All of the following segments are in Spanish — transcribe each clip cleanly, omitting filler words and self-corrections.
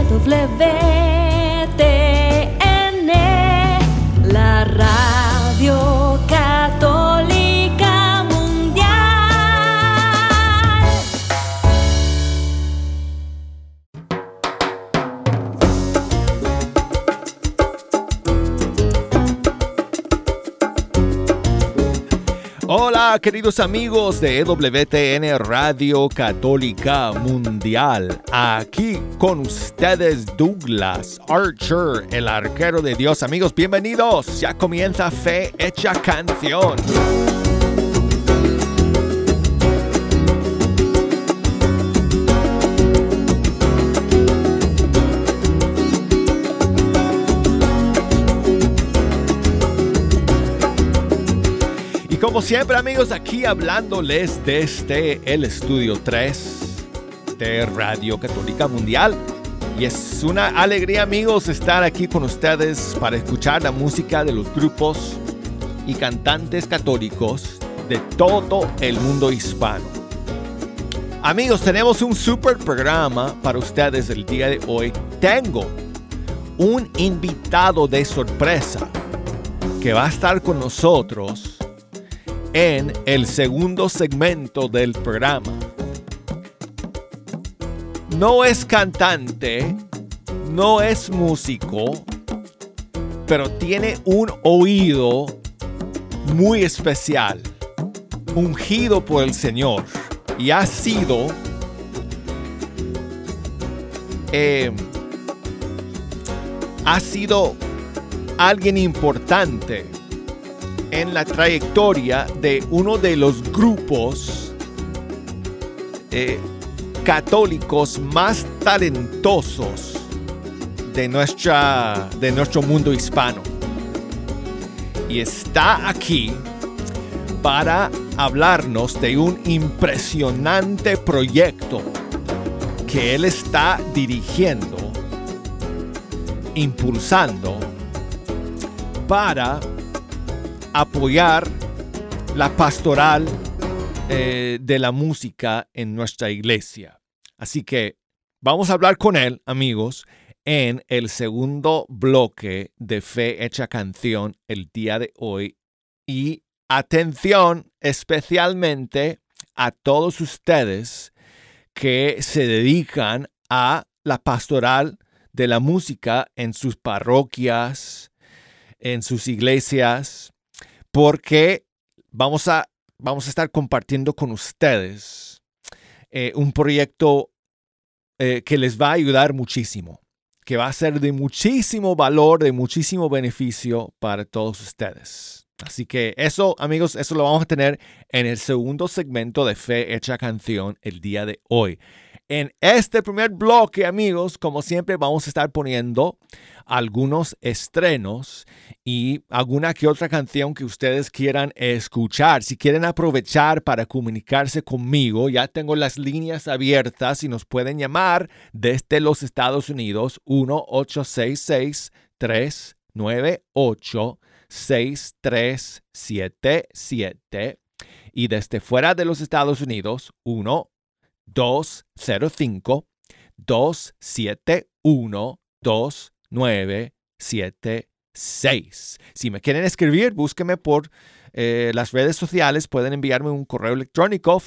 EWTN, la Radio Católica Mundial. Hola, queridos amigos de EWTN Radio Católica Mundial. Aquí con ustedes Douglas Archer, el arquero de Dios. Amigos, bienvenidos. Ya comienza Fe Hecha Canción. Como siempre, amigos, aquí hablándoles desde el Estudio 3 de Radio Católica Mundial. Y es una alegría, amigos, estar aquí con ustedes para escuchar la música de los grupos y cantantes católicos de todo el mundo hispano. Amigos, tenemos un super programa para ustedes el día de hoy. Tengo un invitado de sorpresa que va a estar con nosotros en el segundo segmento del programa. No es cantante, no es músico, pero tiene un oído muy especial, ungido por el Señor, y ha sido alguien importante en la trayectoria de uno de los grupos católicos más talentosos de nuestro mundo hispano. Y está aquí para hablarnos de un impresionante proyecto que él está dirigiendo, impulsando para apoyar la pastoral de la música en nuestra iglesia. Así que vamos a hablar con él, amigos, en el segundo bloque de Fe Hecha Canción el día de hoy. Y atención especialmente a todos ustedes que se dedican a la pastoral de la música en sus parroquias, en sus iglesias, porque vamos a estar compartiendo con ustedes un proyecto que les va a ayudar muchísimo, que va a ser de muchísimo valor, de muchísimo beneficio para todos ustedes. Así que eso, amigos, eso lo vamos a tener en el segundo segmento de Fe Hecha Canción el día de hoy. En este primer bloque, amigos, como siempre, vamos a estar poniendo algunos estrenos y alguna que otra canción que ustedes quieran escuchar. Si quieren aprovechar para comunicarse conmigo, ya tengo las líneas abiertas y nos pueden llamar desde los Estados Unidos 1-866-398-6377 y desde fuera de los Estados Unidos 1-205-271-2976. Si me quieren escribir, búsquenme por las redes sociales. Pueden enviarme un correo electrónico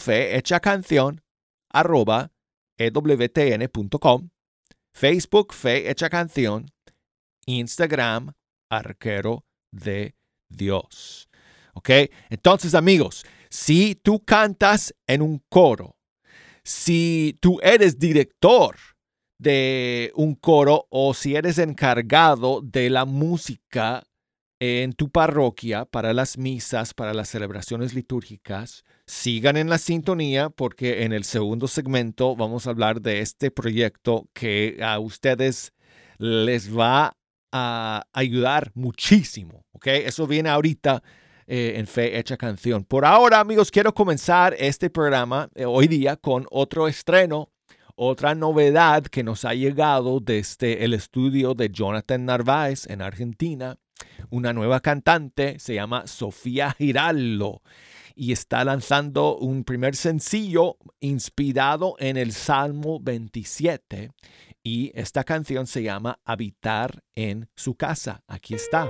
fehechacancion@ewtn.com, Facebook Fe Hecha Canción, Instagram Arquero de Dios. ¿Ok? Entonces, amigos, si tú cantas en un coro, si tú eres director de un coro o si eres encargado de la música en tu parroquia para las misas, para las celebraciones litúrgicas, sigan en la sintonía porque en el segundo segmento vamos a hablar de este proyecto que a ustedes les va a ayudar muchísimo. ¿Ok? Eso viene ahorita en Fe Hecha Canción. Por ahora, amigos, quiero comenzar este programa hoy día con otro estreno, otra novedad que nos ha llegado desde el estudio de Jonathan Narváez en Argentina. Una nueva cantante se llama Sofía Giraldo y está lanzando un primer sencillo inspirado en el Salmo 27. Y esta canción se llama Habitar en su casa. Aquí está.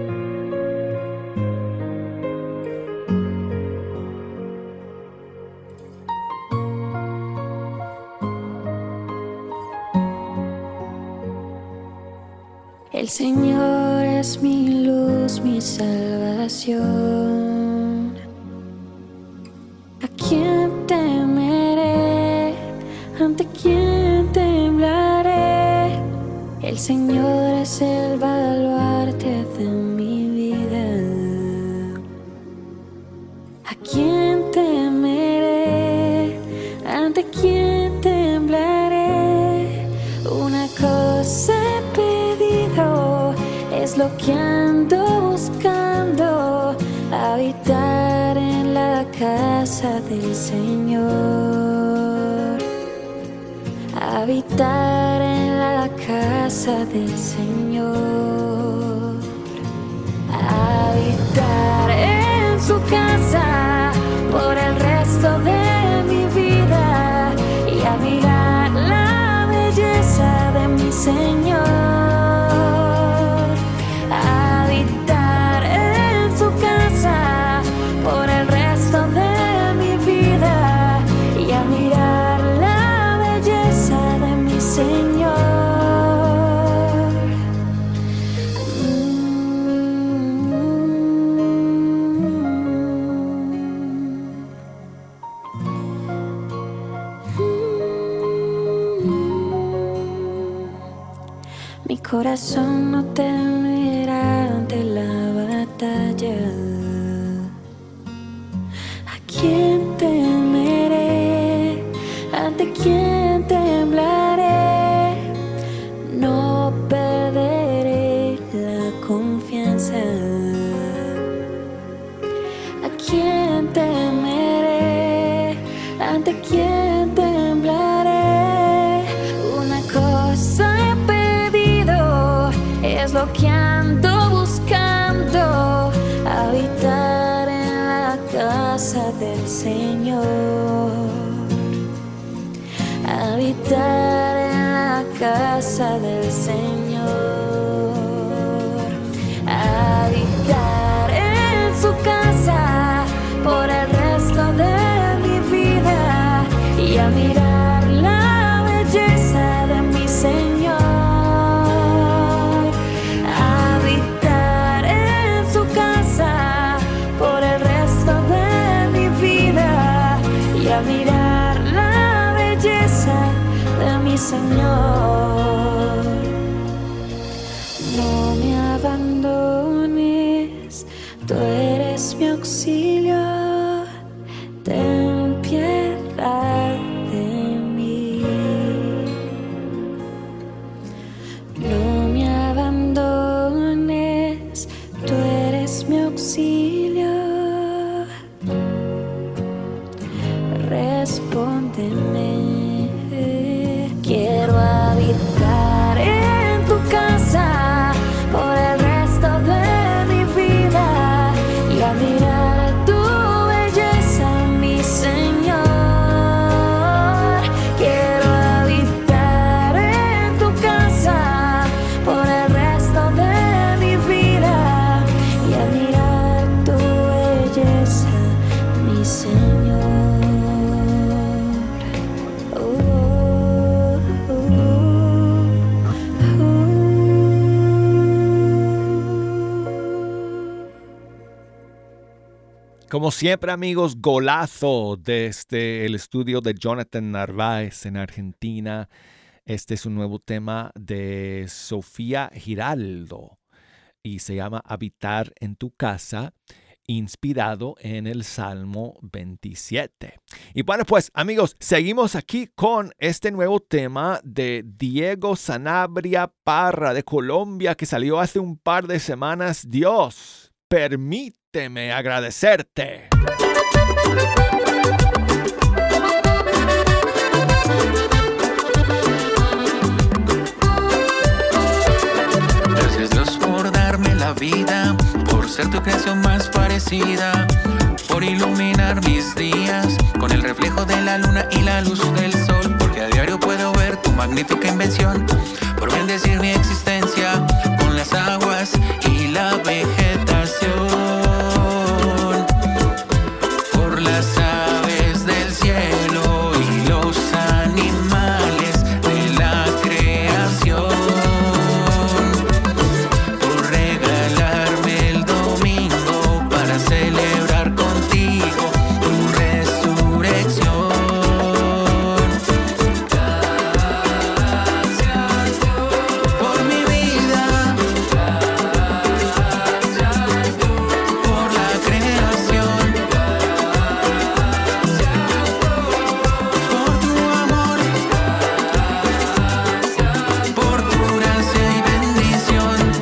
El Señor es mi luz, mi salvación. ¿A quién temeré? ¿Ante quién temblaré? El Señor es el baluarte de mi vida. ¿A quién temeré? ¿Ante quién temblaré? Una cosa he pedido, es lo que ando buscando, habitar en la casa del Señor. Habitar en la casa del Señor. Habitar en su casa por el resto de mi vida y admirar la belleza de mi Señor. Habitar en su casa por el resto de mi vida y admirar la belleza de mi Señor. Mi corazón no temerá ante la batalla. ¿A quién temeré? ¿Ante quién temblaré? No perderé la confianza. ¿A quién temeré? ¿Ante quién temblaré? Una cosa he pedido, es lo que ando buscando, habitar en la casa del Señor. Habitar en la casa del Señor. Habitar en su casa por el resto de mi vida y admirar la belleza de mi Señor. Habitar en su casa por el resto de mi vida y admirar la belleza de mi Señor. No me abandones, tú eres mi auxilio, ten piedad de mí. No me abandones, tú eres mi auxilio, respóndeme. Quiero habitar en tu casa por el resto de mi vida y admirar tu belleza, mi Señor. Quiero habitar en tu casa por el resto de mi vida y admirar tu belleza, mi Señor. Como siempre, amigos, golazo desde el estudio de Jonathan Narváez en Argentina. Este es un nuevo tema de Sofía Giraldo y se llama Habitar en tu casa, inspirado en el Salmo 27. Y bueno, pues, amigos, seguimos aquí con este nuevo tema de Diego Sanabria Parra de Colombia que salió hace un par de semanas. Dios, permíteme agradecerte. Gracias Dios por darme la vida, por ser tu creación más parecida, por iluminar mis días con el reflejo de la luna y la luz del sol, porque a diario puedo ver tu magnífica invención, por bendecir mi existencia con las aguas y la vegetación, por las aves del cielo y los animales de la creación, por regalarme el domingo para celebrar contigo tu resurrección. Por mi vida, por la creación, por tu amor, por tu gracia y bendición.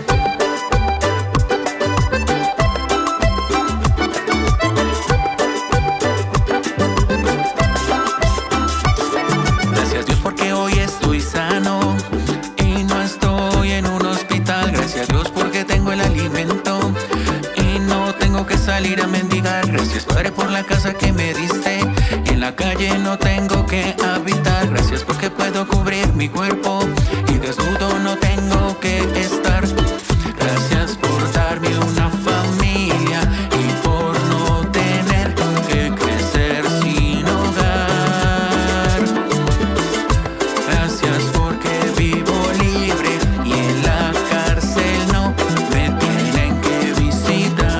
Gracias Dios porque hoy estoy sano y no estoy en un hospital. Gracias Dios porque tengo el alimento y no tengo que salir a mendigar. Gracias Padre por la casa que me diste, en la calle no tengo que habitar. Gracias porque puedo cubrir mi cuerpo y desnudo no tengo que estar. Gracias por darme una familia y por no tener que crecer sin hogar. Gracias porque vivo libre y en la cárcel no me tienen que visitar.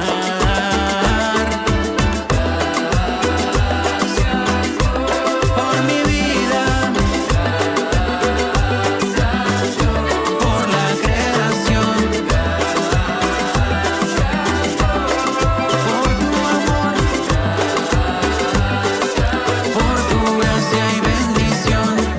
Por mi vida, por la creación, por tu amor, por tu gracia y bendición.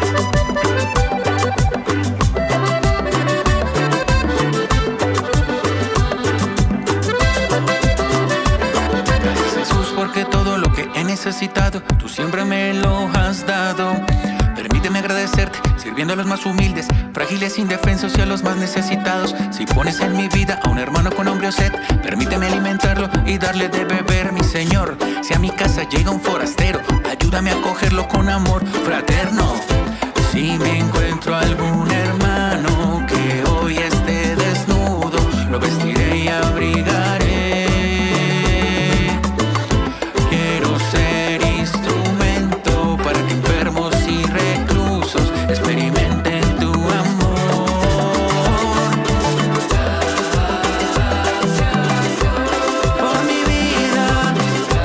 Gracias Jesús porque todo lo que he necesitado tú siempre me lo has dado. Permíteme agradecerte sirviendo a los más humildes, frágiles, indefensos y a los más necesitados. Si pones en mi vida a un hermano con hambre o sed, permíteme alimentarlo y darle de beber, mi Señor. Si a mi casa llega un forastero, ayúdame a acogerlo con amor fraterno. Si me encuentro algún hermano que hoy esté desnudo, lo vestiré y abrigaré. Quiero ser instrumento para que enfermos y reclusos experimenten tu amor. Por mi vida,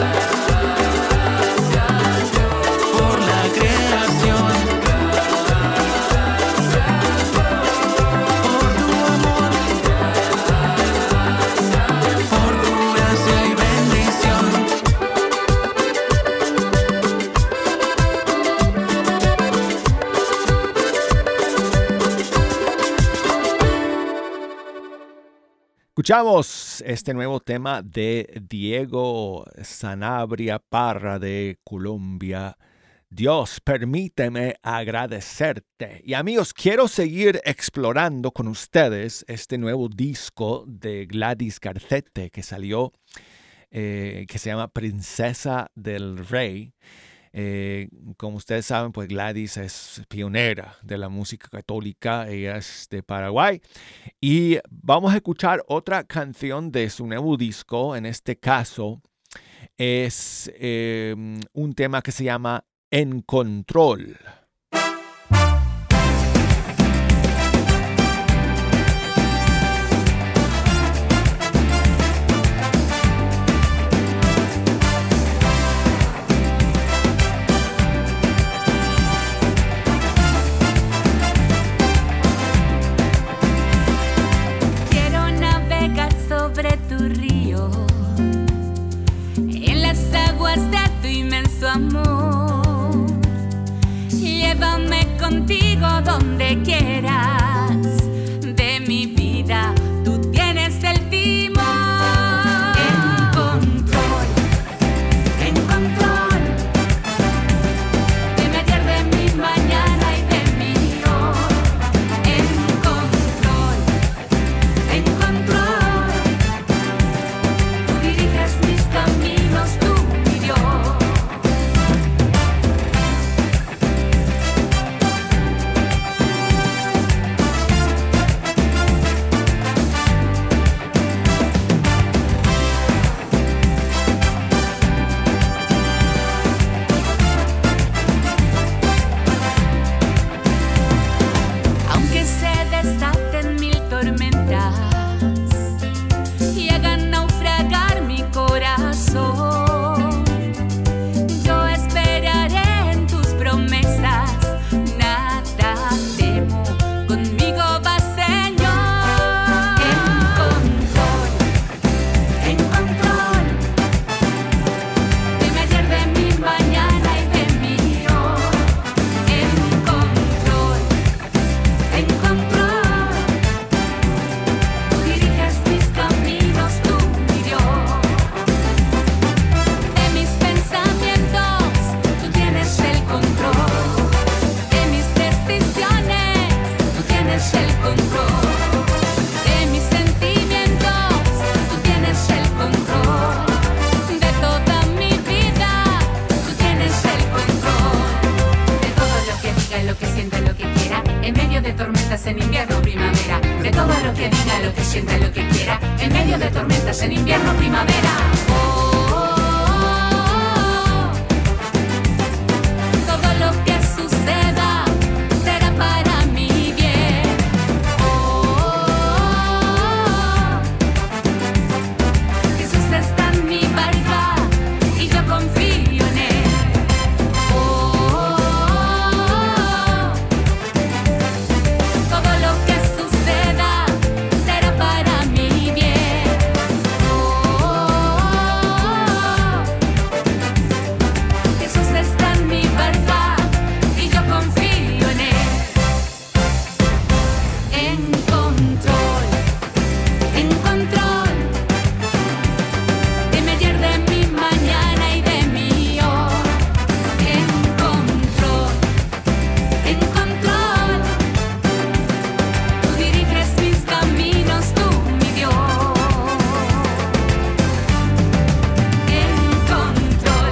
por la creación, por tu amor, por tu gracia y bendición. Escuchamos este nuevo tema de Diego Sanabria Parra de Colombia. Dios, permíteme agradecerte. Y amigos, quiero seguir explorando con ustedes este nuevo disco de Gladys Garcete que salió, que se llama Princesa del Rey. Como ustedes saben, pues Gladys es pionera de la música católica. Ella es de Paraguay. Y vamos a escuchar otra canción de su nuevo disco. En este caso es un tema que se llama En Control. Quiero navegar sobre tu río, en las aguas de tu inmenso amor. Y de tormentas en invierno, primavera. De todo lo que diga, lo que sienta, lo que quiera. En medio de tormentas en invierno, primavera. Todo lo que suceda será para mi bien. Jesús está en mi barca y yo confío en él. Todo lo que suceda será para mi bien. Jesús está en mi barca y yo confío en él. En control de mi ayer, de mi mañana y de mi hoy. En control, tú diriges mis caminos, tú mi Dios. En control.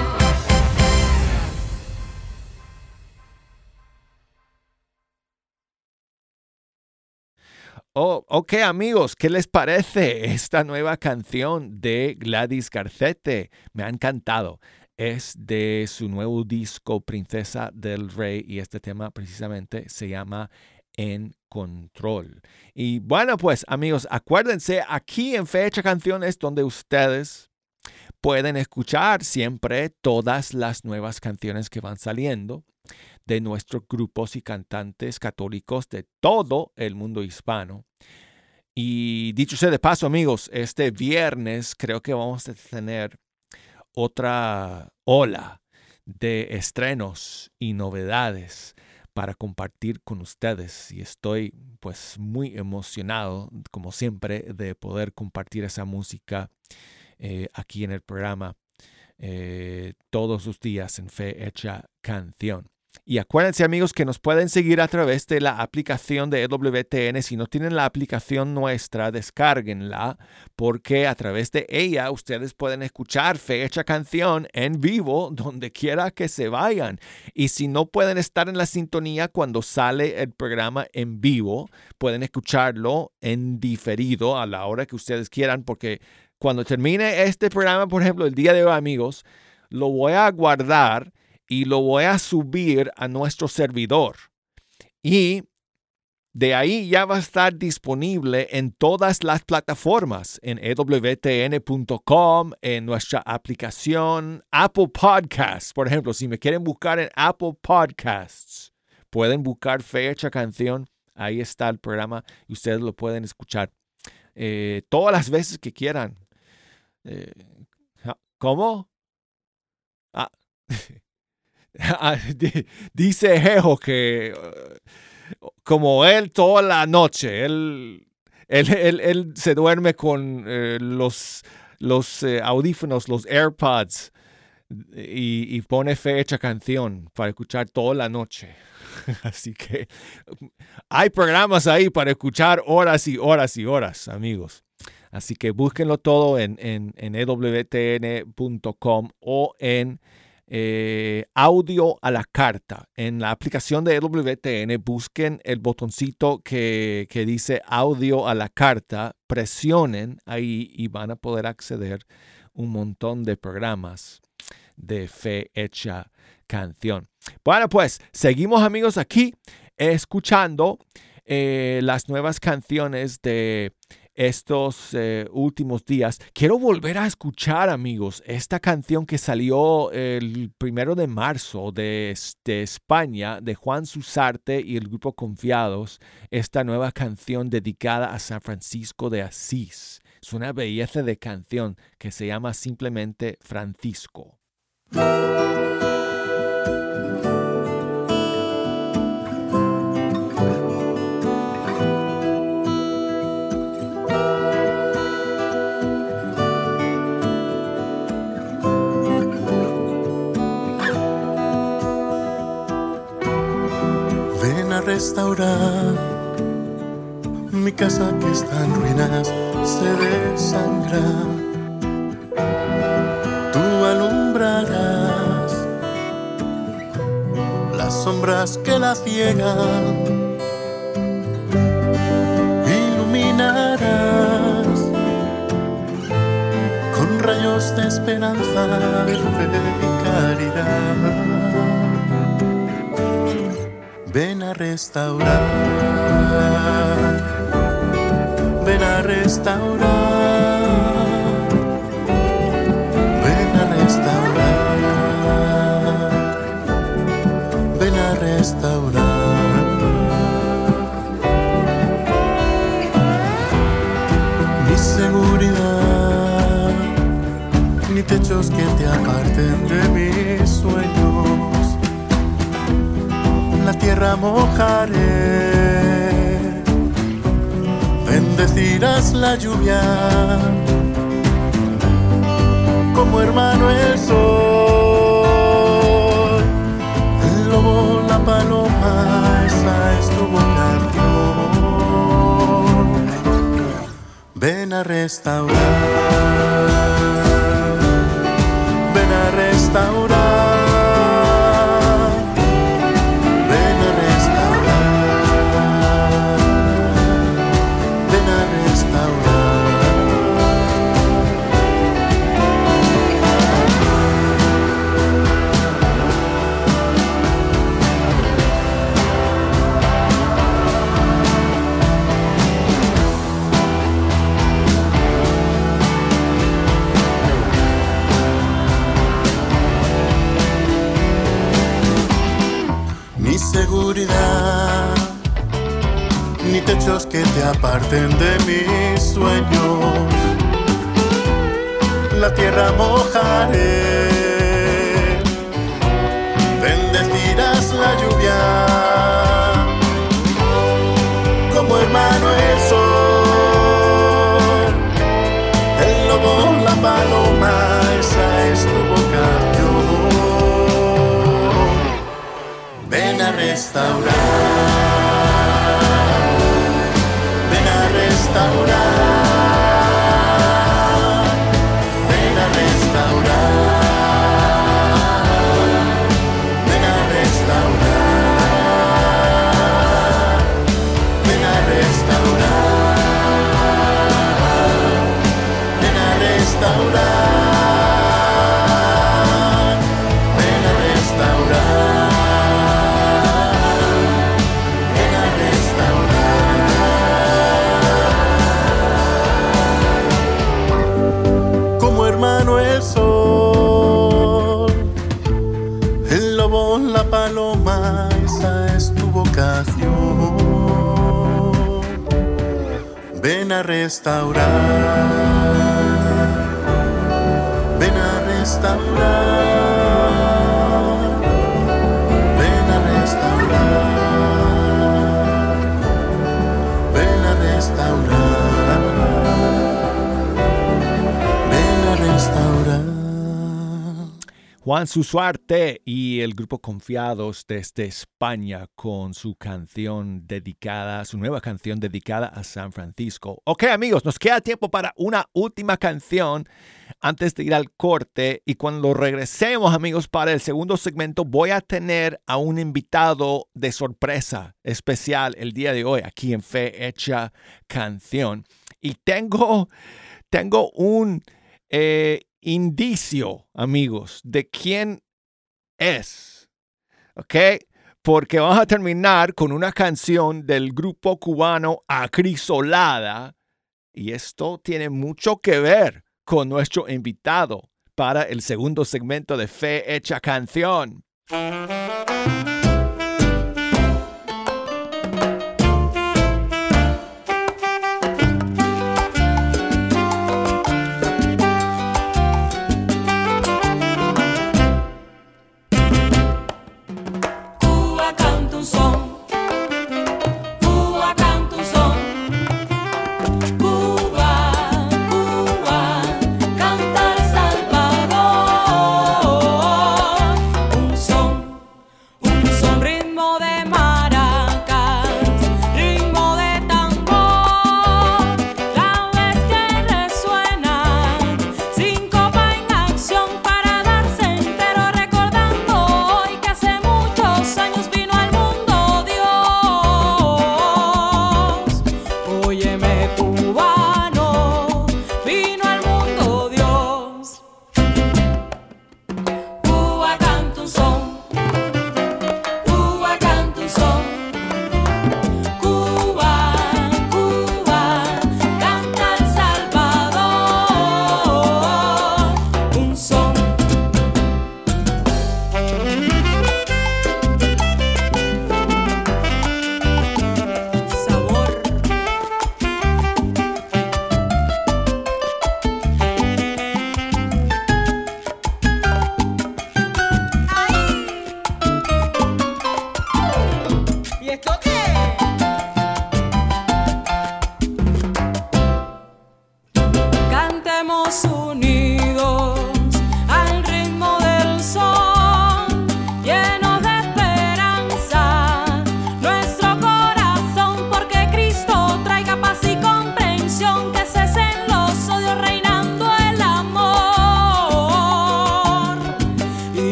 Oh, ok, amigos, ¿qué les parece esta nueva canción de Gladys Garcete? Me ha encantado. Es de su nuevo disco Princesa del Rey y este tema precisamente se llama En Control. Y bueno, pues amigos, acuérdense, aquí en Fecha Canciones donde ustedes pueden escuchar siempre todas las nuevas canciones que van saliendo de nuestros grupos y cantantes católicos de todo el mundo hispano. Y dicho sea de paso, amigos, este viernes creo que vamos a tener otra ola de estrenos y novedades para compartir con ustedes. Y estoy pues muy emocionado, como siempre, de poder compartir esa música aquí en el programa todos los días en Fe Hecha Canción. Y acuérdense, amigos, que nos pueden seguir a través de la aplicación de EWTN. Si no tienen la aplicación nuestra, descárguenla, porque a través de ella ustedes pueden escuchar Fecha Canción en vivo donde quiera que se vayan. Y si no pueden estar en la sintonía cuando sale el programa en vivo, pueden escucharlo en diferido a la hora que ustedes quieran, porque cuando termine este programa, por ejemplo, el día de hoy, amigos, lo voy a guardar y lo voy a subir a nuestro servidor. Y de ahí ya va a estar disponible en todas las plataformas, en EWTN.com, en nuestra aplicación Apple Podcasts. Por ejemplo, si me quieren buscar en Apple Podcasts, pueden buscar Fecha Canción. Ahí está el programa y ustedes lo pueden escuchar todas las veces que quieran. ¿Cómo? Dice Jejo que como él toda la noche, él se duerme con los audífonos, los AirPods y pone Fecha Canción para escuchar toda la noche. Así que hay programas ahí para escuchar horas y horas y horas, amigos. Así que búsquenlo todo en EWTN.com o en audio a la carta. En la aplicación de EWTN busquen el botoncito que dice audio a la carta, presionen ahí y van a poder acceder un montón de programas de Fe Hecha Canción. Bueno, pues seguimos, amigos, aquí escuchando las nuevas canciones de estos últimos días. Quiero volver a escuchar, amigos, esta canción que salió el 1 de marzo de España, de Juan Susarte y el grupo Confiados. Esta nueva canción dedicada a San Francisco de Asís. Es una belleza de canción que se llama simplemente Francisco. Restaurar mi casa que está en ruinas, se desangra. Tú alumbrarás las sombras que la ciegan. esperanza de fe y caridad. Ven a restaurar, ven a restaurar, ven a restaurar, ven a restaurar. Ni seguridad, ni techos que te aparten de mis sueños. La tierra mojaré, bendecirás la lluvia, como hermano el sol, el lobo, la paloma, esa es tu vocación. Ven a restaurar, ven a restaurar. Seguridad, ni techos que te aparten de mis sueños. La tierra mojaré, bendecirás la lluvia, como hermano el sol, el lobo, la paloma, esa es tu vocación. Ven a restaurar, ven a restaurar, ven a restaurar, ven a restaurar, ven a restaurar, ven a restaurar. Hermano el sol, el lobo, la paloma, esa es tu vocación. Ven a restaurar, ven a restaurar, ven a restaurar, ven a restaurar. Juan Susuarte y el grupo Confiados desde España con su canción dedicada, su nueva canción dedicada a San Francisco. Ok, amigos, nos queda tiempo para una última canción antes de ir al corte. Y cuando regresemos, amigos, para el segundo segmento, voy a tener a un invitado de sorpresa especial el día de hoy aquí en Fe Hecha Canción. Y tengo un indicio, amigos, de quién es, ¿ok? Porque vamos a terminar con una canción del grupo cubano Acrisolada y esto tiene mucho que ver con nuestro invitado para el segundo segmento de Fe Hecha Canción.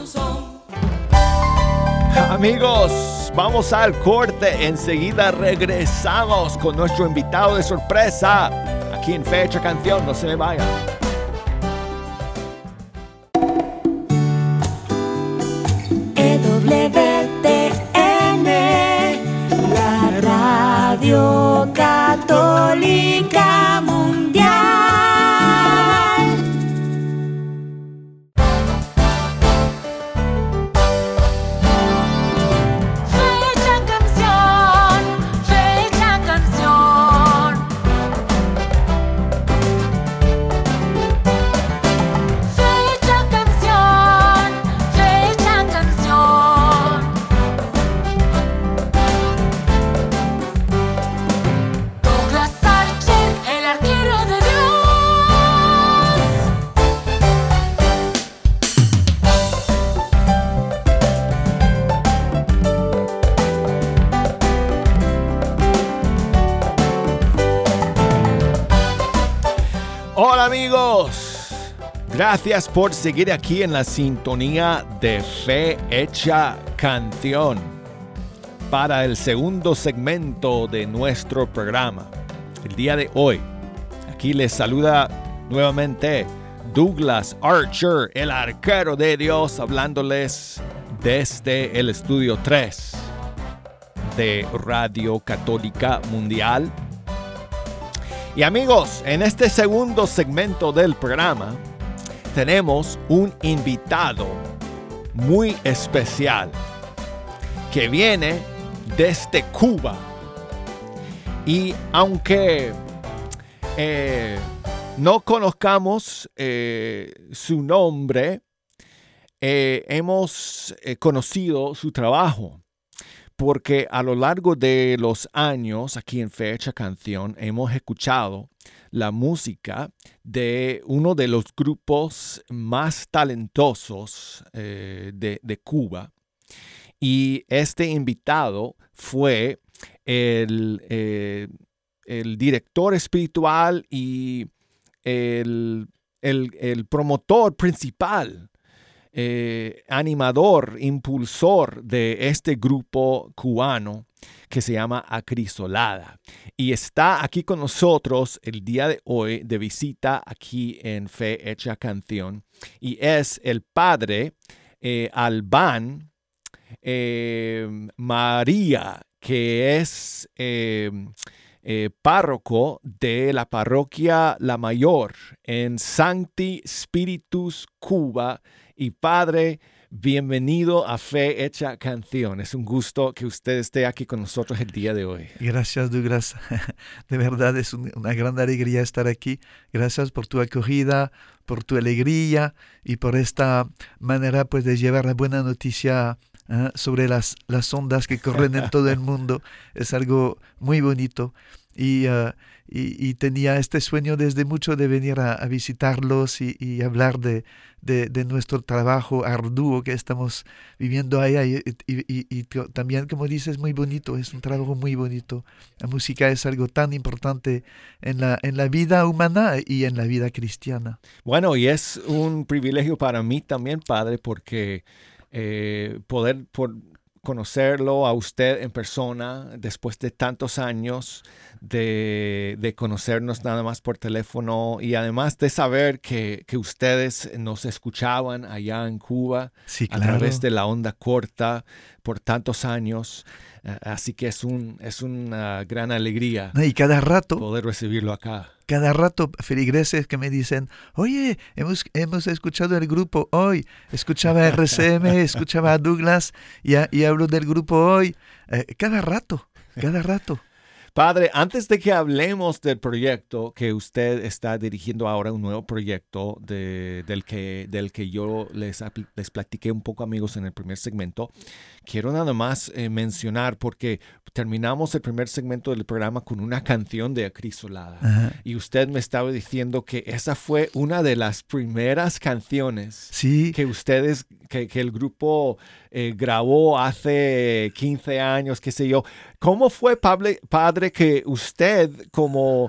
su son. Amigos, vamos al corte. Enseguida regresamos con nuestro invitado de sorpresa aquí en Fecha Canción. No se me vayan. EWTN, la radio católica mundial. Fecha canción, fecha canción. Fecha canción, fecha canción. Douglas Archer, el arquero de Dios. Hola amigos, gracias por seguir aquí en la sintonía de Fe Hecha Canción para el segundo segmento de nuestro programa. El día de hoy, aquí les saluda nuevamente Douglas Archer, el arquero de Dios, hablándoles desde el estudio 3 de Radio Católica Mundial. Y amigos, en este segundo segmento del programa tenemos un invitado muy especial que viene desde Cuba. Y aunque no conozcamos su nombre, hemos conocido su trabajo. Porque a lo largo de los años, aquí en Fecha Canción, hemos escuchado la música de uno de los grupos más talentosos de Cuba. Y este invitado fue el director espiritual y el promotor principal, animador, impulsor de este grupo cubano que se llama Acrisolada. Y está aquí con nosotros el día de hoy de visita aquí en Fe Hecha Canción. Y es el padre Albán María, que es párroco de la parroquia La Mayor en Sancti Spiritus, Cuba. Y padre, bienvenido a Fe Hecha Canción. Es un gusto que usted esté aquí con nosotros el día de hoy. Gracias, Douglas. De verdad es una gran alegría estar aquí. Gracias por tu acogida, por tu alegría y por esta manera pues de llevar la buena noticia sobre las ondas que corren en todo el mundo. Es algo muy bonito. Y tenía este sueño desde mucho de venir a visitarlos y hablar de nuestro trabajo arduo que estamos viviendo allá. Y también, como dices, muy bonito, es un trabajo muy bonito. La música es algo tan importante en la vida humana y en la vida cristiana. Bueno, y es un privilegio para mí también, padre, porque poder conocerlo a usted en persona después de tantos años de conocernos nada más por teléfono y además de saber que ustedes nos escuchaban allá en Cuba, sí, claro, a través de la onda corta por tantos años. Así que es una gran alegría y cada rato poder recibirlo acá. Cada rato feligreses que me dicen, oye, hemos escuchado el grupo hoy, escuchaba RCM, escuchaba a Douglas y hablo del grupo hoy. Cada rato. Padre, antes de que hablemos del proyecto que usted está dirigiendo ahora, un nuevo proyecto del que yo les platiqué un poco, amigos, en el primer segmento, quiero nada más mencionar, porque terminamos el primer segmento del programa con una canción de Acrisolada. Uh-huh. Y usted me estaba diciendo que esa fue una de las primeras canciones que el grupo grabó hace 15 años, qué sé yo. ¿Cómo fue, padre, que usted como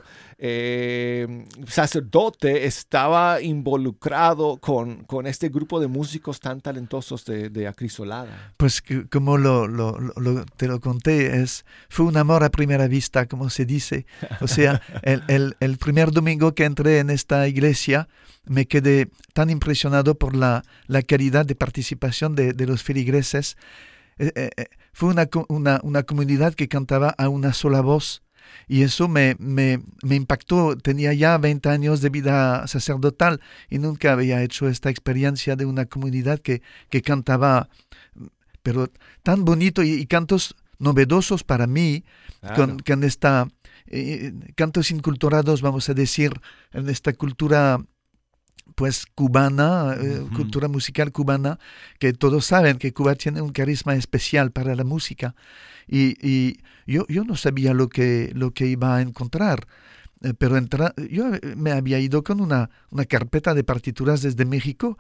sacerdote estaba involucrado con este grupo de músicos tan talentosos de Acrisolada? Pues como te lo conté, fue un amor a primera vista, como se dice. O sea, el primer domingo que entré en esta iglesia, me quedé tan impresionado por la calidad de participación de los feligreses. Fue una comunidad que cantaba a una sola voz. Y eso me impactó. Tenía ya 20 años de vida sacerdotal y nunca había hecho esta experiencia de una comunidad que cantaba, pero tan bonito y cantos novedosos para mí, Claro. con esta cantos inculturados, vamos a decir, en esta cultura pues cubana, cultura musical cubana, que todos saben que Cuba tiene un carisma especial para la música. Y yo no sabía lo que iba a encontrar, pero yo me había ido con una carpeta de partituras desde México,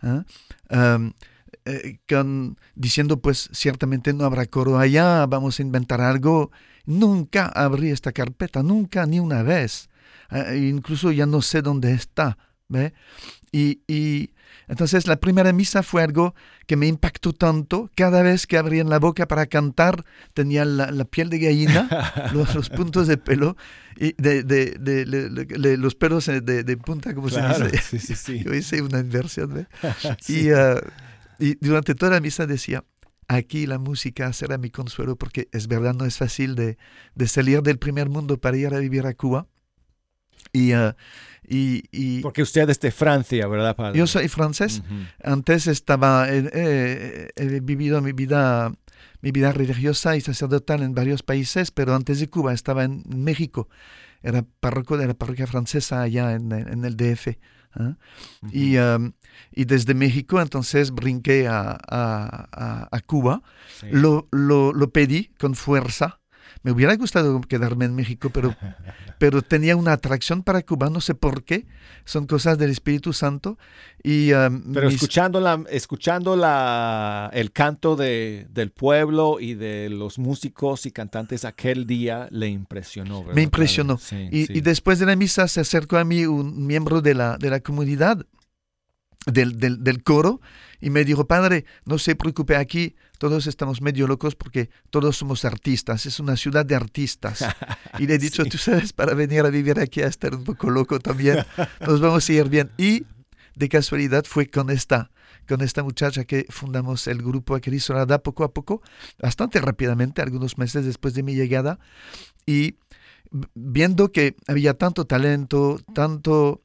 diciendo pues ciertamente no habrá coro allá, vamos a inventar algo. Nunca abrí esta carpeta, nunca, ni una vez. Incluso ya no sé dónde está. ¿Ve? Y entonces la primera misa fue algo que me impactó tanto. Cada vez que abrían la boca para cantar tenía la piel de gallina, los puntos de pelo y los pelos de punta, como Claro, se dice. sí. Yo hice una inversión, ¿ve? Sí. Y durante toda la misa decía: aquí la música será mi consuelo, porque es verdad, no es fácil de salir del primer mundo para ir a vivir a Cuba. Porque usted es de Francia, ¿verdad, padre? Yo soy francés. Ujú. Antes he vivido mi vida religiosa y sacerdotal en varios países, pero antes de Cuba estaba en México. Era párroco de la parroquia francesa allá en el DF. ¿Eh? Ujú. Y desde México entonces brinqué a Cuba. Sí. Lo pedí con fuerza. Me hubiera gustado quedarme en México, pero tenía una atracción para Cuba, no sé por qué. Son cosas del Espíritu Santo. Pero escuchando el canto del pueblo y de los músicos y cantantes aquel día le impresionó, ¿verdad, me impresionó. padre? Sí, Y sí. después de la misa se acercó a mí un miembro de la comunidad, del coro, y me dijo: padre, no se preocupe, aquí todos estamos medio locos porque todos somos artistas, es una ciudad de artistas. Y le he dicho: Sí. tú sabes, para venir a vivir aquí a estar un poco loco también, nos vamos a ir bien. Y de casualidad fue con esta muchacha que fundamos el grupo Acrisolada poco a poco, bastante rápidamente, algunos meses después de mi llegada, y viendo que había tanto talento, tanto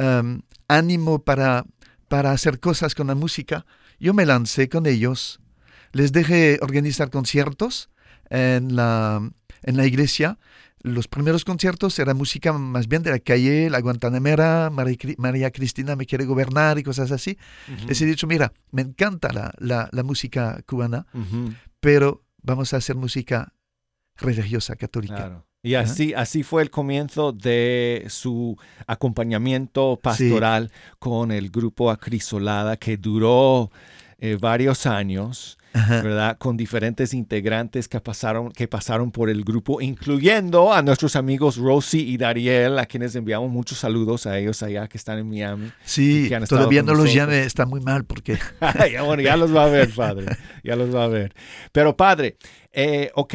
ánimo para hacer cosas con la música, yo me lancé con ellos. Les dejé organizar conciertos en la iglesia. Los primeros conciertos era música más bien de la calle, la Guantanamera, María Cristina me quiere gobernar y cosas así. Ujú. Les he dicho: mira, me encanta la música cubana, Ujú. pero vamos a hacer música religiosa, católica. Claro. Y así fue el comienzo de su acompañamiento pastoral con el grupo Acrisolada, que duró varios años, Ajá. ¿verdad? Con diferentes integrantes que pasaron por el grupo, incluyendo a nuestros amigos Rosy y Dariel, a quienes enviamos muchos saludos a ellos allá que están en Miami. Sí, que han estado todavía con no los nosotros. llame, está muy mal porque... Bueno, ya los va a ver, padre. Ya los va a ver. Pero, padre, ok.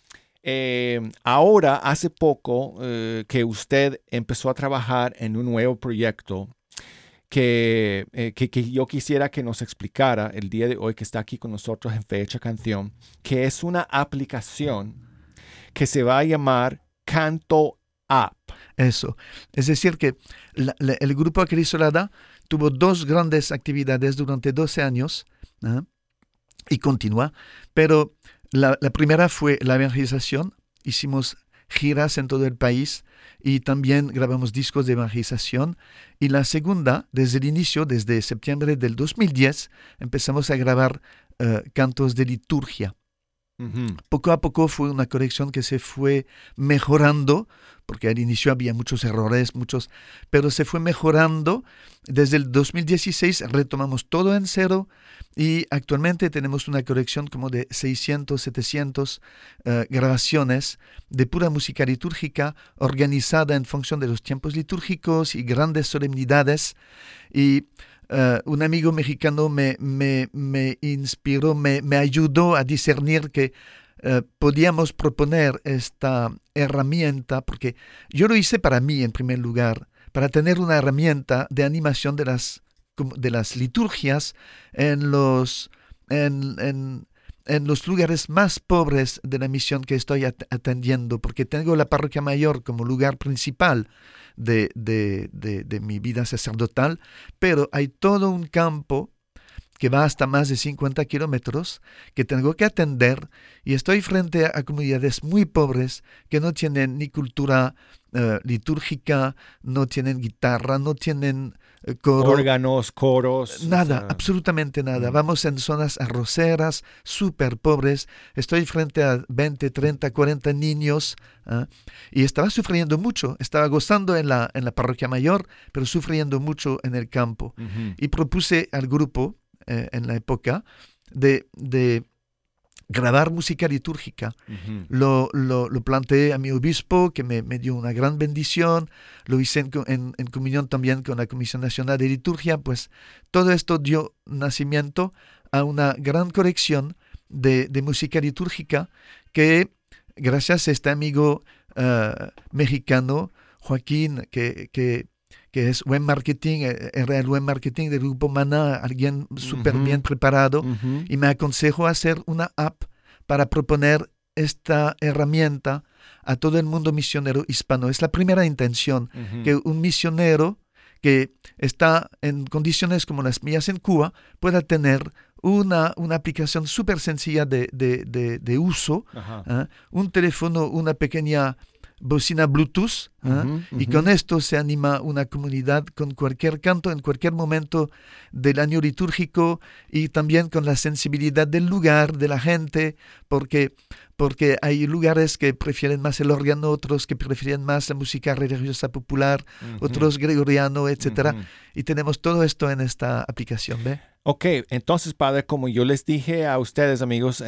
Ahora, hace poco que usted empezó a trabajar en un nuevo proyecto que yo quisiera que nos explicara el día de hoy, que está aquí con nosotros en Fecha Canción, que es una aplicación que se va a llamar Canto App. Eso. Es decir, que el grupo Acrisolada tuvo dos grandes actividades durante 12 años, ¿eh? Y continúa, pero la primera fue la evangelización. Hicimos giras en todo el país y también grabamos discos de evangelización. Y la segunda, desde el inicio, desde septiembre del 2010, empezamos a grabar cantos de liturgia. Ujú. Poco a poco fue una colección que se fue mejorando, porque al inicio había muchos errores, pero se fue mejorando. Desde el 2016 retomamos todo en cero y actualmente tenemos una colección como de 600, 700 grabaciones de pura música litúrgica organizada en función de los tiempos litúrgicos y grandes solemnidades. Y un amigo mexicano me inspiró, me ayudó a discernir que podíamos proponer esta herramienta, porque yo lo hice para mí en primer lugar, para tener una herramienta de animación de las liturgias en los lugares más pobres de la misión que estoy atendiendo, porque tengo la parroquia mayor como lugar principal de mi vida sacerdotal, pero hay todo un campo que va hasta más de 50 kilómetros, que tengo que atender, y estoy frente a comunidades muy pobres que no tienen ni cultura litúrgica, no tienen guitarra, no tienen coro. Órganos, coros. Nada, absolutamente nada. Vamos en zonas arroceras, súper pobres. Estoy frente a 20, 30, 40 niños, y estaba sufriendo mucho. Estaba gozando en la parroquia mayor, pero sufriendo mucho en el campo. Ujú. Y propuse al grupo, en la época, de grabar música litúrgica. Ujú. Lo planteé a mi obispo, que me dio una gran bendición. Lo hice en comunión también con la Comisión Nacional de Liturgia. Pues todo esto dio nacimiento a una gran colección de música litúrgica que, gracias a este amigo mexicano, Joaquín, que es web marketing, era el web marketing del Grupo Maná, alguien súper bien preparado, Ujú. y me aconsejó hacer una app para proponer esta herramienta a todo el mundo misionero hispano. Es la primera intención, Ujú. que un misionero que está en condiciones como las mías en Cuba pueda tener una aplicación súper sencilla de uso, Ajá. un teléfono, una pequeña bocina Bluetooth, Ujú, y ujú. con esto se anima una comunidad con cualquier canto en cualquier momento del año litúrgico, y también con la sensibilidad del lugar, de la gente, porque hay lugares que prefieren más el órgano, otros que prefieren más la música religiosa popular, Ujú. otros gregoriano, etcétera. Ujú. Y tenemos todo esto en esta aplicación, ¿ve? Ok, entonces, padre, como yo les dije a ustedes, amigos,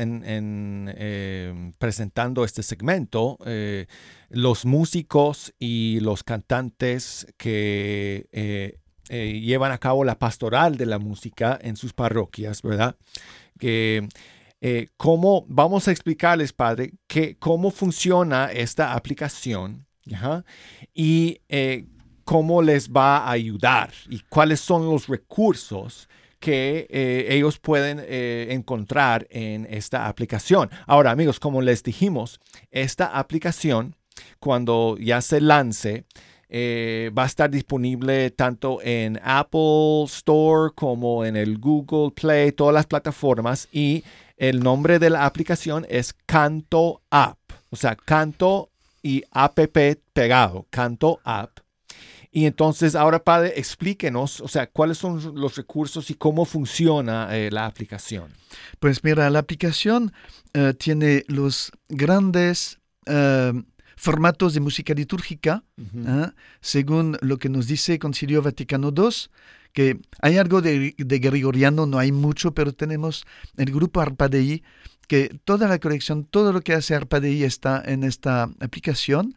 presentando este segmento, los músicos y los cantantes que llevan a cabo la pastoral de la música en sus parroquias, ¿verdad? ¿Cómo vamos a explicarles, padre, cómo funciona esta aplicación? Ajá, y cómo les va a ayudar y cuáles son los recursos que ellos pueden encontrar en esta aplicación. Ahora, amigos, como les dijimos, esta aplicación, cuando ya se lance, va a estar disponible tanto en Apple Store como en el Google Play, todas las plataformas, y el nombre de la aplicación es Canto App, o sea, Canto y app pegado, Canto App. Y entonces, ahora, padre, explíquenos, o sea, cuáles son los recursos y cómo funciona la aplicación. Pues mira, la aplicación tiene los grandes formatos de música litúrgica, según lo que nos dice el Concilio Vaticano II, que hay algo de gregoriano, no hay mucho, pero tenemos el grupo ARPA-Dei, que toda la colección, todo lo que hace ARPA-Dei está en esta aplicación,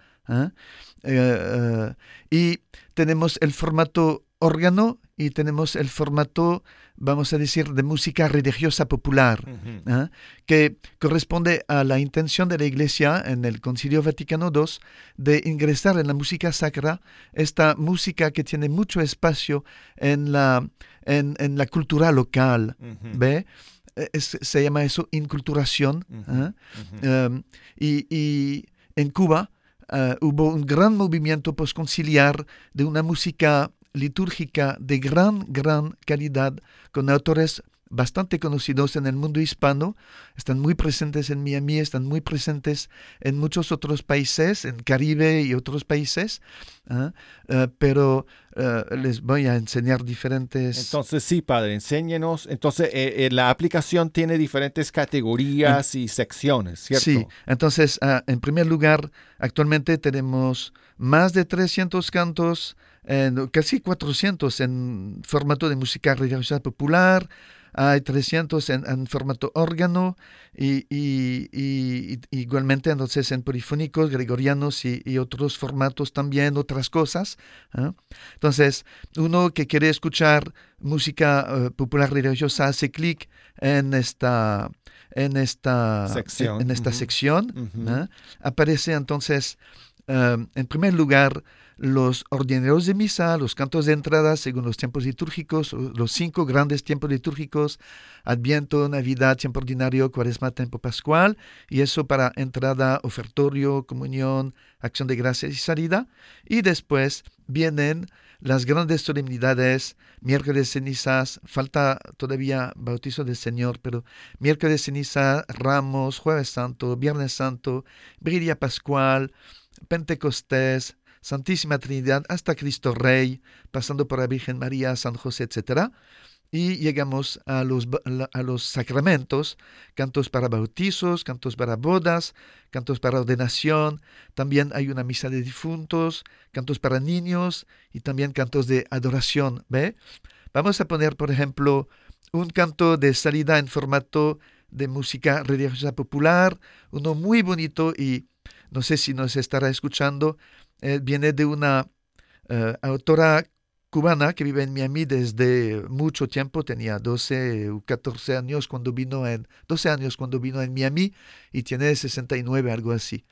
y tenemos el formato órgano y tenemos el formato, vamos a decir, de música religiosa popular, que corresponde a la intención de la Iglesia en el Concilio Vaticano II de ingresar en la música sacra, esta música que tiene mucho espacio en la cultura local, ¿ve? Se llama eso inculturación. Y en Cuba hubo un gran movimiento postconciliar de una música litúrgica de gran calidad, con autores bastante conocidos en el mundo hispano, están muy presentes en Miami, están muy presentes en muchos otros países, en Caribe y otros países, pero les voy a enseñar diferentes... Entonces sí, padre, enséñenos. Entonces la aplicación tiene diferentes categorías y secciones, ¿cierto? Sí, entonces en primer lugar, actualmente tenemos más de 300 cantos, casi 400 en formato de música religiosa popular, hay 300 en formato órgano y igualmente entonces en polifónicos, gregorianos y otros formatos también, otras cosas. Entonces, uno que quiere escuchar música popular religiosa hace clic en esta sección. Aparece entonces, en primer lugar, los ordinarios de misa, los cantos de entrada según los tiempos litúrgicos, los 5 grandes tiempos litúrgicos, Adviento, Navidad, tiempo ordinario, Cuaresma, tiempo pascual, y eso para entrada, ofertorio, comunión, acción de gracias y salida. Y después vienen las grandes solemnidades, miércoles de cenizas, falta todavía bautizo del Señor, pero miércoles de ceniza, Ramos, Jueves Santo, Viernes Santo, Vigilia Pascual, Pentecostés, Santísima Trinidad, hasta Cristo Rey, pasando por la Virgen María, San José, etc. Y llegamos a los sacramentos, cantos para bautizos, cantos para bodas, cantos para ordenación, también hay una misa de difuntos, cantos para niños y también cantos de adoración. ¿Ve? Vamos a poner, por ejemplo, un canto de salida en formato de música religiosa popular, uno muy bonito y no sé si nos estará escuchando. Viene de una autora cubana que vive en Miami desde mucho tiempo, tenía 12 o 14 años cuando vino en Miami y tiene 69, algo así.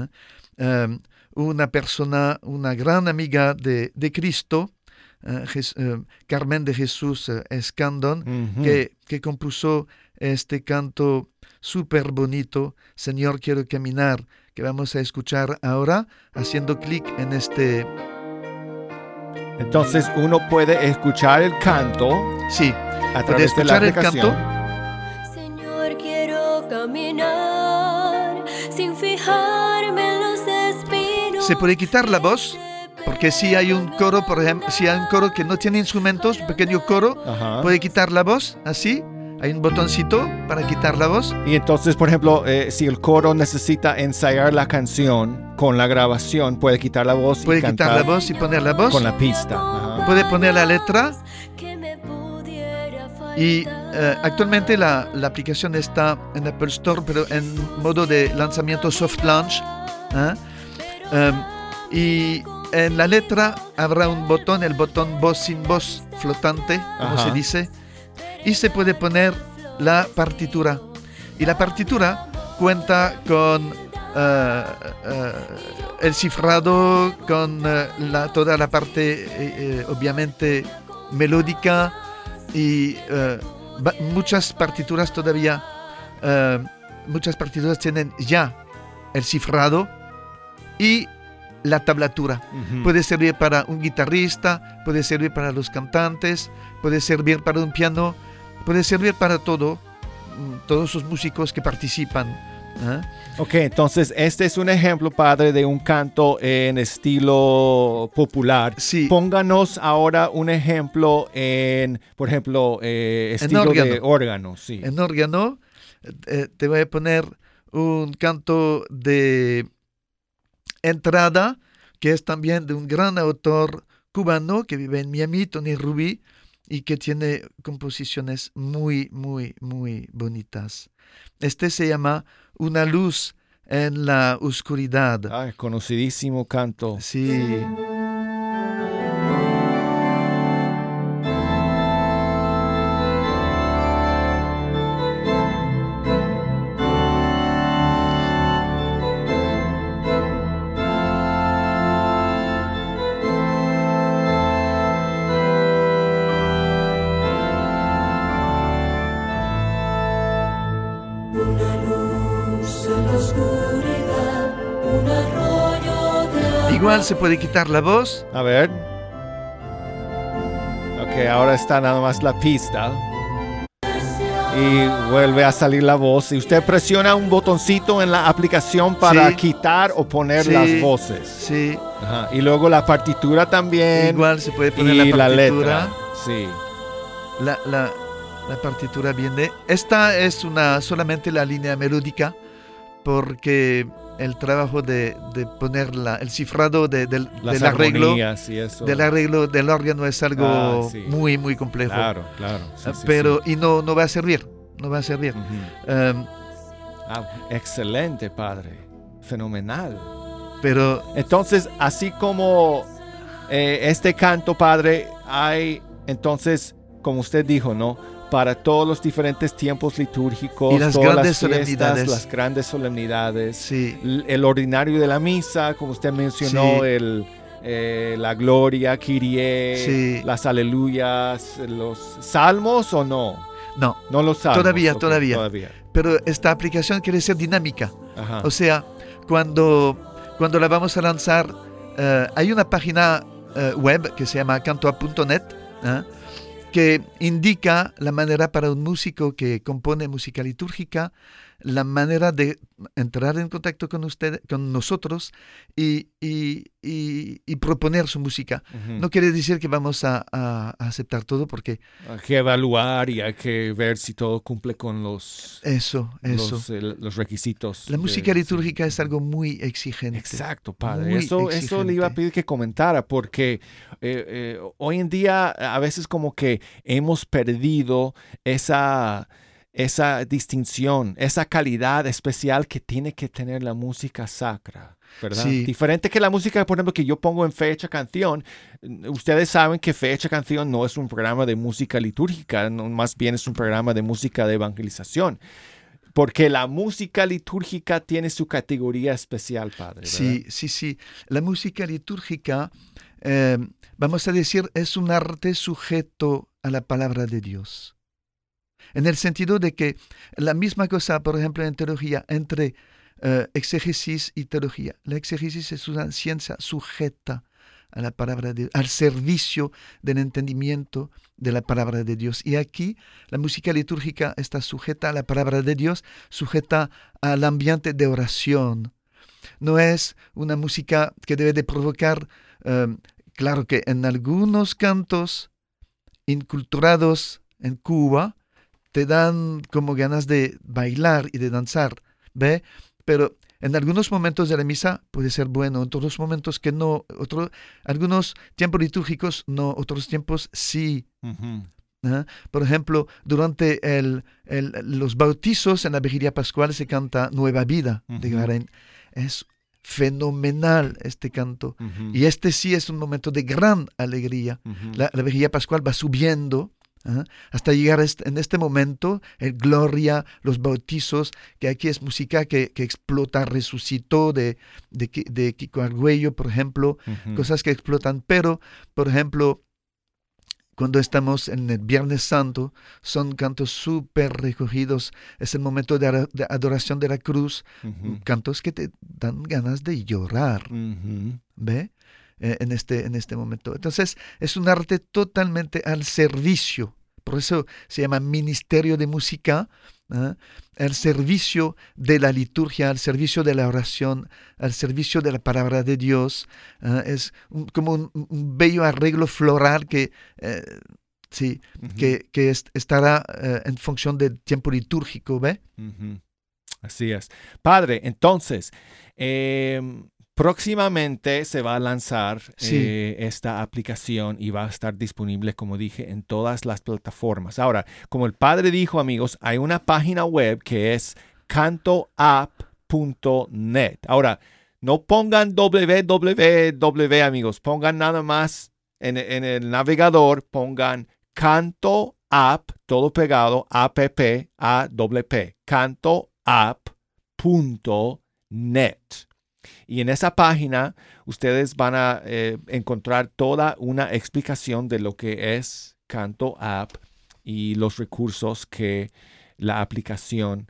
Una persona, una gran amiga de Cristo, Carmen de Jesús Escandón, que compuso este canto súper bonito, Señor, quiero caminar, que vamos a escuchar ahora, haciendo clic en este... Entonces uno puede escuchar el canto. Sí, a través de la aplicación. Señor, quiero caminar sin fijarme en los espinos. Se puede quitar la voz, porque si hay un coro, por ejemplo, si hay un coro que no tiene instrumentos, un pequeño coro, puede quitar la voz, así. Hay un botoncito para quitar la voz. Y entonces, por ejemplo, si el coro necesita ensayar la canción con la grabación, puede quitar la voz y quitar la voz y poner la voz. Con la pista. Puede poner la letra. Y actualmente la aplicación está en Apple Store, pero en modo de lanzamiento soft launch. Y en la letra habrá un botón, el botón voz sin voz flotante, como se dice. Y se puede poner la partitura. Y la partitura cuenta con el cifrado, con toda la parte, obviamente, melódica. Y muchas partituras todavía, muchas partituras tienen ya el cifrado y la tablatura. Puede servir para un guitarrista, puede servir para los cantantes, puede servir para un piano, puede servir para todos los músicos que participan. Ok, entonces este es un ejemplo, padre, de un canto en estilo popular. Sí. Pónganos ahora un ejemplo por ejemplo, estilo de órgano. Sí. En órgano, te voy a poner un canto de entrada, que es también de un gran autor cubano que vive en Miami, Tony Rubí, y que tiene composiciones muy, muy, muy bonitas. Este se llama Una luz en la oscuridad. Conocidísimo canto. Sí. Igual se puede quitar la voz. A ver. Ok, ahora está nada más la pista. y vuelve a salir la voz. Y usted presiona un botoncito en la aplicación para Sí. quitar o poner Sí. las voces. Sí, Ajá. Y luego la partitura también. igual se puede poner y la la partitura. letra. Sí. La partitura viene. Esta es solamente la línea melódica, porque el trabajo de poner el cifrado del Las arreglo, armonías y eso. del arreglo del órgano es algo sí. muy, muy complejo. Claro, claro. Sí, sí, Pero, sí. y no va a servir. No va a servir. Ujú. Excelente, padre. Fenomenal. Pero Entonces, así como este canto, padre, hay, entonces, como usted dijo, ¿no? Para todos los diferentes tiempos litúrgicos, Y las todas grandes las fiestas, solemnidades. las grandes solemnidades, sí, el ordinario de la misa, como usted mencionó, Sí. La gloria, Kyrie, Sí. las aleluyas, los salmos o no, no. no los salmos. Todavía, ok, todavía. Pero esta aplicación quiere ser dinámica. Ajá. O sea, cuando la vamos a lanzar, hay una página web que se llama cantoa.net, que indica la manera para un músico que compone música litúrgica, la manera de entrar en contacto con nosotros y proponer su música. Ujú. No quiere decir que vamos a aceptar todo, porque Hay que evaluar y hay que ver si todo cumple con los requisitos. La música sí. litúrgica es algo muy exigente. Exacto, padre. Muy Eso le iba a exigente. pedir que comentara, porque hoy en día a veces como que hemos perdido esa distinción, esa calidad especial que tiene que tener la música sacra, ¿verdad? Sí. Diferente que la música, por ejemplo, que yo pongo en Fecha Canción. Ustedes saben que Fecha Canción no es un programa de música litúrgica, más bien es un programa de música de evangelización. Porque la música litúrgica tiene su categoría especial, padre, ¿verdad? Sí. La música litúrgica, vamos a decir, es un arte sujeto a la palabra de Dios. En el sentido de que la misma cosa, por ejemplo, en teología, entre exégesis y teología. La exégesis es una ciencia sujeta a la palabra de Dios, al servicio del entendimiento de la palabra de Dios. Y aquí la música litúrgica está sujeta a la palabra de Dios, sujeta al ambiente de oración. No es una música que debe de provocar, claro que en algunos cantos inculturados en Cuba te dan como ganas de bailar y de danzar, ¿ve? Pero en algunos momentos de la misa puede ser bueno, en otros momentos que no, algunos tiempos litúrgicos no, otros tiempos sí. Ujú. Por ejemplo, durante los bautizos en la vigilia pascual se canta Nueva Vida de Ujú. Garén. Es fenomenal este canto. Ujú. Y este sí es un momento de gran alegría. Ujú. La vigilia pascual va subiendo hasta llegar en este momento, el Gloria, los bautizos, que aquí es música que explota, resucitó de Kiko Argüello, por ejemplo, Ujú. cosas que explotan. Pero, por ejemplo, cuando estamos en el Viernes Santo, son cantos súper recogidos. Es el momento de adoración de la cruz, Ujú. cantos que te dan ganas de llorar. Ujú. ¿Ve? En este momento. Entonces, es un arte totalmente al servicio. Por eso se llama ministerio de música, al servicio de la liturgia, al servicio de la oración, al servicio de la palabra de Dios. Es como un bello arreglo floral que Ujú. que estará en función del tiempo litúrgico, ¿ve? Ujú. Así es. Padre, entonces, próximamente se va a lanzar Sí. esta aplicación y va a estar disponible, como dije, en todas las plataformas. Ahora, como el padre dijo, amigos, hay una página web que es cantoapp.net. Ahora, no pongan www, amigos, pongan nada más en el navegador, pongan cantoapp, todo pegado, app, A-P-P, cantoapp.net. Y en esa página ustedes van a encontrar toda una explicación de lo que es Canto App y los recursos que la aplicación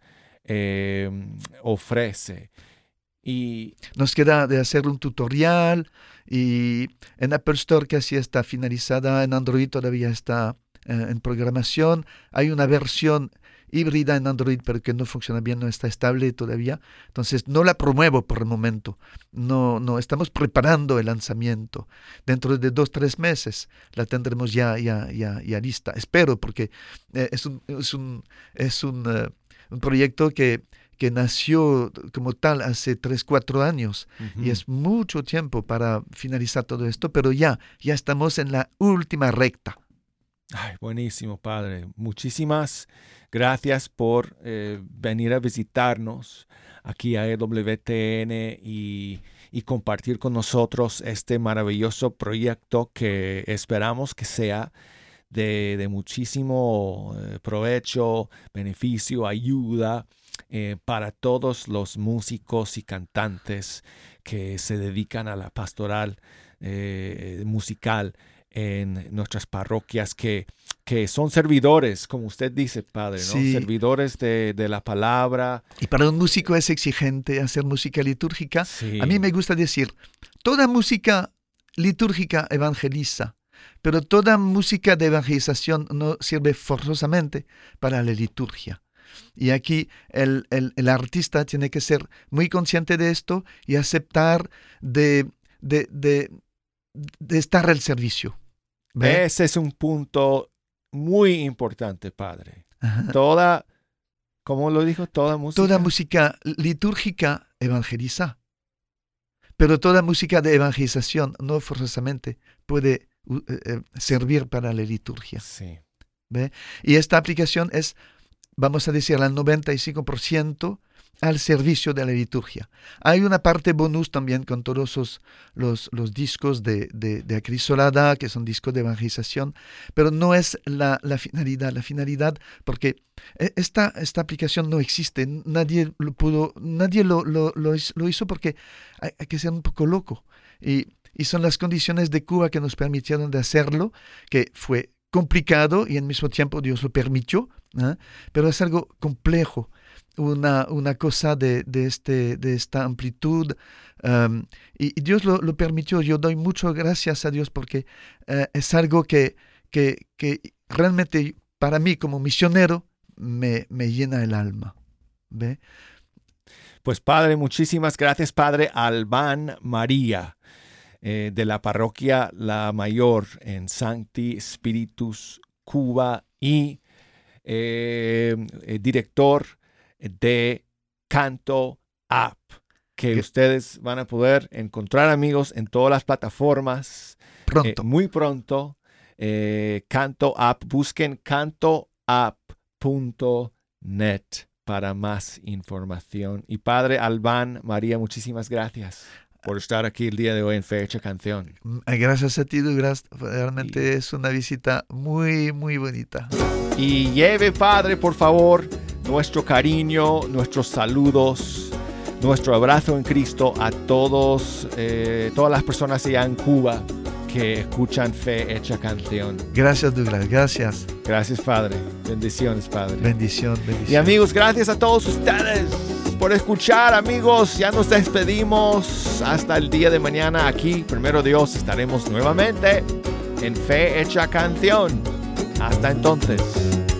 ofrece. Y Nos queda de hacer un tutorial y en Apple Store casi está finalizada, en Android todavía está en programación. Hay una versión híbrida en Android, pero que no funciona bien, no está estable todavía. Entonces no la promuevo por el momento. No, estamos preparando el lanzamiento. Dentro de 2-3 meses la tendremos ya lista. Espero, porque es un proyecto que nació como tal hace 3-4 años y es mucho tiempo para finalizar todo esto, pero ya estamos en la última recta. Ay, buenísimo, Padre. Muchísimas gracias por venir a visitarnos aquí a EWTN y compartir con nosotros este maravilloso proyecto que esperamos que sea de muchísimo provecho, beneficio, ayuda para todos los músicos y cantantes que se dedican a la pastoral musical en nuestras parroquias, que son servidores, como usted dice, Padre, ¿no? Sí. Servidores de la palabra. Y para un músico es exigente hacer música litúrgica. Sí. A mí me gusta decir, toda música litúrgica evangeliza, pero toda música de evangelización no sirve forzosamente para la liturgia. Y aquí el artista tiene que ser muy consciente de esto y aceptar de estar al servicio. ¿Ve? Ese es un punto muy importante, Padre. Ajá. ¿Cómo lo dijo? Toda música litúrgica evangeliza, pero toda música de evangelización no forzosamente puede servir para la liturgia. Sí. ¿Ve? Y esta aplicación es, vamos a decir, al 95% al servicio de la liturgia. Hay una parte bonus también con todos los discos de Acrisolada, que son discos de evangelización, pero no es la finalidad. La finalidad, porque esta aplicación no existe, nadie lo hizo porque hay que ser un poco loco. Y son las condiciones de Cuba que nos permitieron de hacerlo, que fue complicado y al mismo tiempo Dios lo permitió, ¿eh? Pero es algo complejo. Una cosa de esta amplitud, y Dios lo permitió. Yo doy muchas gracias a Dios porque es algo que realmente para mí como misionero me llena el alma. ¿Ve? Pues Padre, muchísimas gracias, Padre Albán María, de la parroquia La Mayor en Sancti Spiritus, Cuba, y director de Canto App, que ustedes van a poder encontrar, amigos, en todas las plataformas Pronto. muy pronto. Canto App, busquen cantoapp.net para más información. Y Padre Albán María, muchísimas gracias por estar aquí el día de hoy en Fecha Canción. Gracias a ti, Douglas. Realmente es una visita muy, muy bonita. Y lleve, Padre, por favor, nuestro cariño, nuestros saludos, nuestro abrazo en Cristo a todas las personas allá en Cuba que escuchan Fe Hecha Canción. Gracias, Douglas. Gracias. Gracias, Padre. Bendiciones, Padre. Bendición. Y amigos, gracias a todos ustedes por escuchar, amigos. Ya nos despedimos hasta el día de mañana. Aquí, primero Dios, estaremos nuevamente en Fe Hecha Canción. Hasta entonces.